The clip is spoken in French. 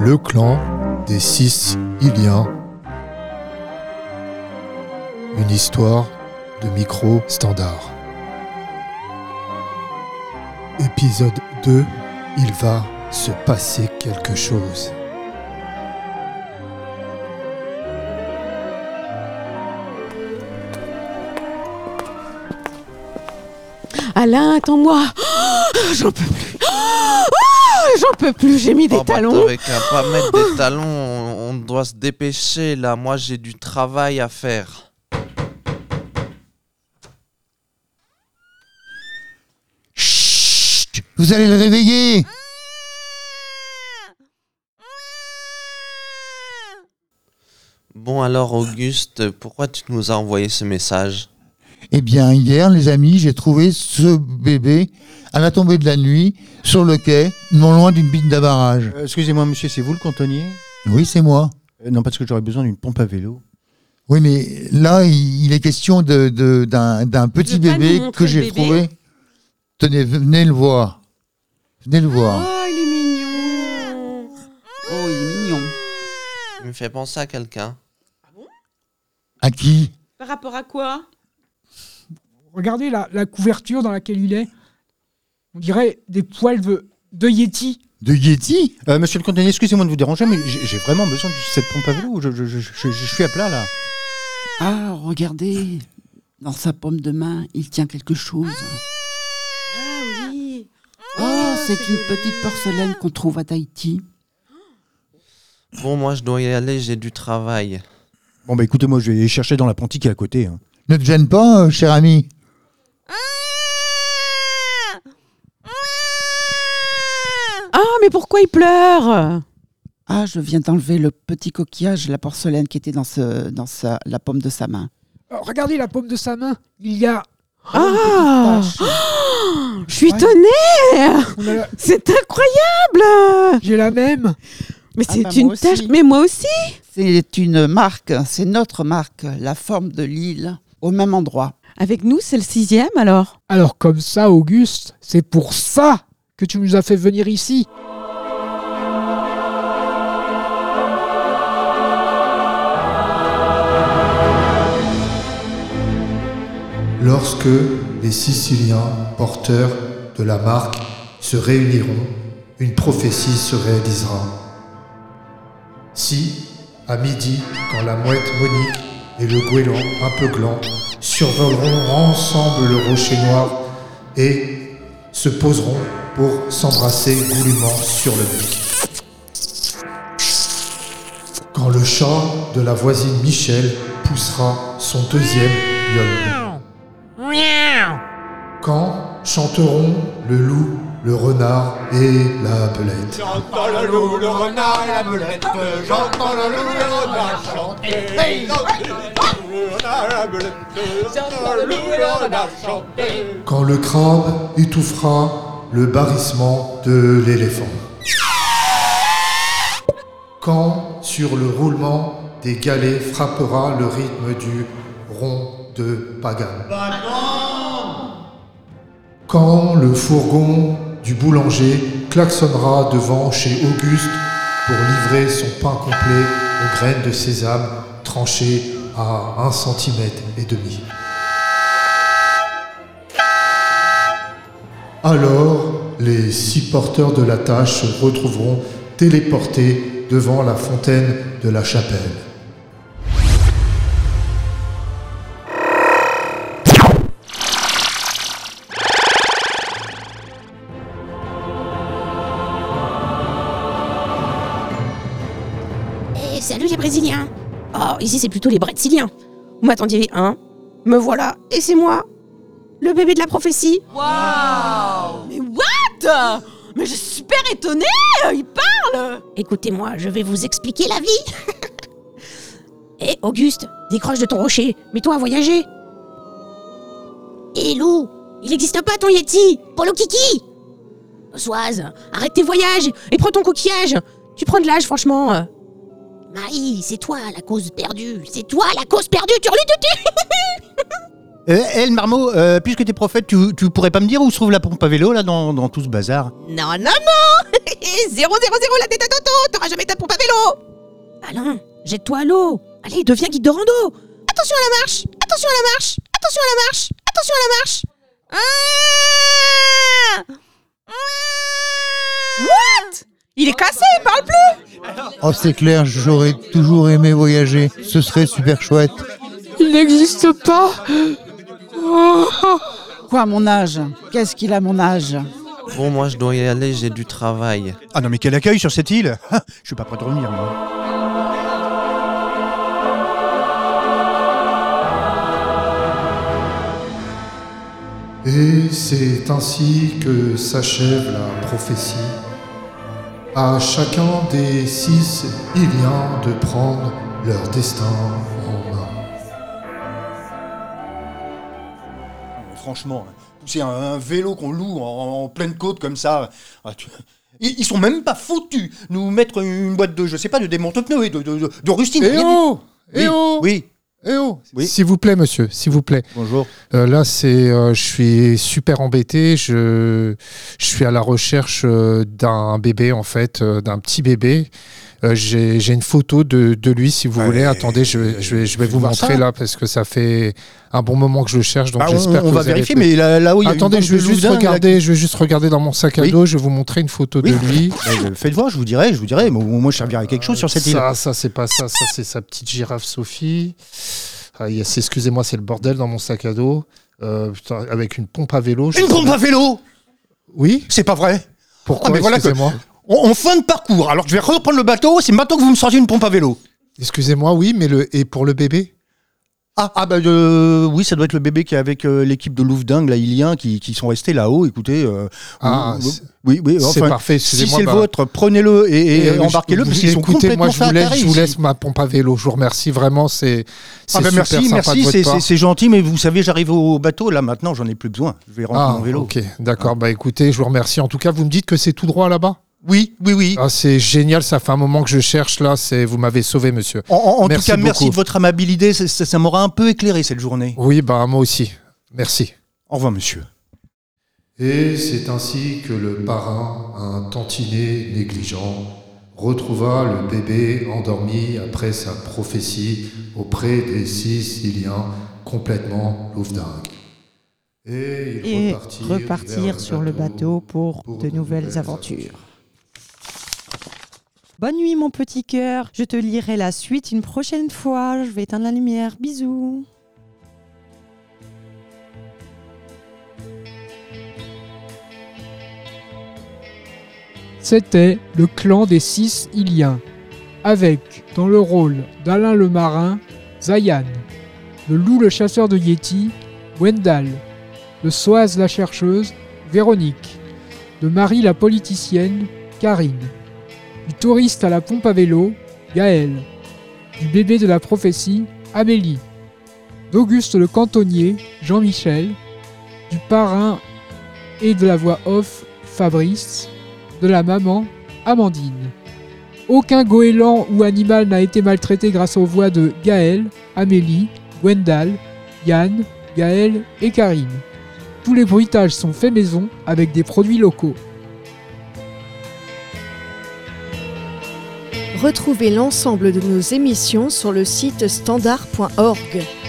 Le clan des Siciliens. Une histoire de micro-standard. Épisode 2, il va se passer quelque chose. Alain, attends-moi. Oh, j'en peux plus. J'en peux plus, j'ai mis des talons. Avec un pas mettre des talons, on doit se dépêcher là. Moi, j'ai du travail à faire. Chut! Vous allez le réveiller! Bon alors, Auguste, pourquoi tu nous as envoyé ce message ? Eh bien, hier, les amis, j'ai trouvé ce bébé à la tombée de la nuit, sur le quai, non loin d'une bite d'abarrage. Excusez-moi, monsieur, c'est vous le cantonnier ? Oui, c'est moi. Non, parce que j'aurais besoin d'une pompe à vélo. Oui, mais là, il est question d'un petit bébé que j'ai trouvé. Tenez, venez le voir. Venez le voir. Oh, il est mignon. Oh, il est mignon. Il me fait penser à quelqu'un. À qui? Par rapport à quoi? Regardez la couverture dans laquelle il est. On dirait des poils de Yeti. De Yeti? Monsieur le cantonnier, excusez-moi de vous déranger, mais j'ai vraiment besoin de cette pompe à vélo. Je suis à plat, là. Ah, regardez. Dans sa paume de main, il tient quelque chose. Ah oui. Oh, c'est une petite porcelaine qu'on trouve à Tahiti. Bon, moi, je dois y aller, j'ai du travail. Bon, bah écoutez, moi, je vais aller chercher dans l'apprenti qui est à côté. Hein. Ne te gêne pas, cher ami. Ah, mais pourquoi il pleure? Ah, je viens d'enlever le petit coquillage, la porcelaine qui était dans la paume de sa main. Regardez la paume de sa main. Il y a... Ah, je suis étonnée. C'est incroyable. J'ai la même. Mais Ah c'est bah, une moi aussi. tache. Mais moi aussi. C'est une marque, c'est notre marque, la forme de l'île, au même endroit. Avec nous, c'est le 6e alors. Alors comme ça, Auguste, c'est pour ça que tu nous as fait venir ici. Lorsque les Siciliens, porteurs de la marque, se réuniront, une prophétie se réalisera. Si, à midi, quand la mouette Monique et le goéland un peu gland survoleront ensemble le rocher noir et se poseront pour s'embrasser goulûment sur le bec. Quand le chat de la voisine Michel poussera son deuxième miaule. Quand chanteront le loup, le renard et la belette. J'entends le loup, le renard et la belette. J'entends le loup, le renard chanter. Hey, j'entends le loup, le renard et la belette. J'entends le loup, le renard chanter. Quand le crabe étouffera le barrissement de l'éléphant. Quand sur le roulement des galets frappera le rythme du rond de Pagan. Quand le fourgon du boulanger klaxonnera devant chez Auguste pour livrer son pain complet aux graines de sésame tranchées à 1,5 cm. Alors, les 6 porteurs de la tâche se retrouveront téléportés devant la fontaine de la chapelle. Salut les Brésiliens. Oh, ici c'est plutôt les Brésiliens. Vous m'attendiez un, me voilà, et c'est moi, le bébé de la prophétie. Waouh. Mais what? Mais je suis super étonnée. Il parle. Écoutez-moi, je vais vous expliquer la vie. Hé, Auguste, décroche de ton rocher, mets-toi à voyager. Hé, Lou, il n'existe pas ton Yeti, Polo Kiki. Soise, arrête tes voyages et prends ton coquillage. Tu prends de l'âge, franchement. Marie, c'est toi la cause perdue. C'est toi la cause perdue, tu Le marmot, puisque t'es prophète, tu pourrais pas me dire où se trouve la pompe à vélo, là, dans tout ce bazar? Non, non, non. 0, la tête à Toto. T'auras jamais ta pompe à vélo. Alain, jette-toi à l'eau. Allez, deviens guide de rando. Attention à la marche. Attention à la marche. Attention à la marche. Attention à la marche. What? Il est cassé, il parle plus. Oh, c'est clair, j'aurais toujours aimé voyager. Ce serait super chouette. Il n'existe pas. Quoi, mon âge? Qu'est-ce qu'il a, mon âge? Bon, moi je dois y aller, j'ai du travail. Ah non, mais quel accueil sur cette île. Je suis pas prêt de revenir, moi. Et c'est ainsi que s'achève la prophétie. À chacun des 6 Iliens de prendre leur destin en main. Franchement, pousser un vélo qu'on loue en pleine côte comme ça. Ils sont même pas foutus. Nous mettre une boîte de, je sais pas, de démonte-pneus et de rustine. Eh oh! Eh oh! Oui. Eh oh! Oui. S'il vous plaît, monsieur, s'il vous plaît. Bonjour. Là, je suis super embêté. Je suis à la recherche d'un bébé, en fait, d'un petit bébé. J'ai une photo de lui, si vous voulez. Attendez, je vais vous montrer là, parce que ça fait un bon moment que je le cherche. Donc j'espère que on va vérifier, mais là où il y a attendez, je vais juste regarder dans mon sac à dos. Je vais vous montrer une photo de lui. Faites voir, je vous dirai. Mais moi, je servirai quelque chose sur cette île. Ça, c'est pas ça. Ça, c'est sa petite girafe Sophie. Excusez-moi, c'est le bordel dans mon sac à dos. Avec une pompe à vélo. Une pompe à vélo? Oui. C'est pas vrai. Pourquoi? Mais voilà, excusez-moi. En fin de parcours, alors je vais reprendre le bateau, c'est maintenant que vous me sortez une pompe à vélo. Excusez-moi, oui, mais et pour le bébé? Oui, ça doit être le bébé qui est avec l'équipe de Louvdingue, là, Ilien, qui sont restés là-haut. Écoutez, oui, c'est parfait. Si c'est le vôtre, prenez-le et embarquez-le, parce qu'ils sont complètement je vous laisse ma pompe à vélo. Je vous remercie vraiment, c'est super merci, sympa de votre part. C'est gentil, mais vous savez, j'arrive au bateau, là maintenant, j'en ai plus besoin. Je vais rentrer mon vélo. Ok, d'accord. Bah écoutez, je vous remercie. En tout cas, vous me dites que c'est tout droit là-bas? Oui. Ah, c'est génial, ça fait un moment que je cherche là, vous m'avez sauvé, monsieur. En tout cas, merci de votre amabilité, ça m'aura un peu éclairé cette journée. Oui, moi aussi. Merci. Au revoir, monsieur. Et c'est ainsi que le parrain, un tantinet négligent, retrouva le bébé endormi après sa prophétie auprès des 6 Iliens complètement louvdingues. Et ils repartirent sur le bateau pour de nouvelles aventures. Bonne nuit mon petit cœur, je te lirai la suite une prochaine fois, je vais éteindre la lumière, bisous. C'était le clan des 6 Iliens, avec, dans le rôle d'Alain le marin, Zayan, de Lou le chasseur de Yéti, Wendell, de Soaz la chercheuse, Véronique, de Marie la politicienne, Karine, du touriste à la pompe à vélo, Gaël, du bébé de la prophétie, Amélie, d'Auguste le cantonnier, Jean-Michel, du parrain et de la voix off, Fabrice, de la maman, Amandine. Aucun goéland ou animal n'a été maltraité grâce aux voix de Gaël, Amélie, Gwendal, Yann, Gaël et Karine. Tous les bruitages sont faits maison avec des produits locaux. Retrouvez l'ensemble de nos émissions sur le site standard.org.